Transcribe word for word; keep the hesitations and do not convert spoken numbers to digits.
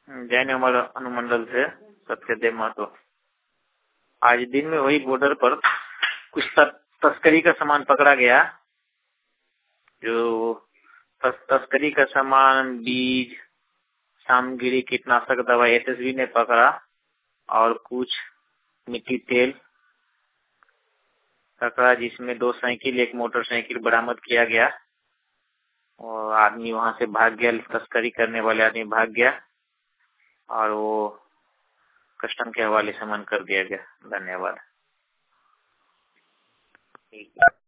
जैन अनुमंडल से सत्यदेव महतो। आज दिन में वही बॉर्डर पर कुछ तस्करी का सामान पकड़ा गया। जो तस, तस्करी का सामान बीज, सामग्री, कीटनाशक दवा एसएसबी ने पकड़ा और कुछ मिट्टी तेल पकड़ा, जिसमें दो साइकिल एक मोटरसाइकिल बरामद किया गया और आदमी वहां से भाग गया। तस्करी करने वाले आदमी भाग गया और वो कस्टम के हवाले समन कर दिया गया। धन्यवाद।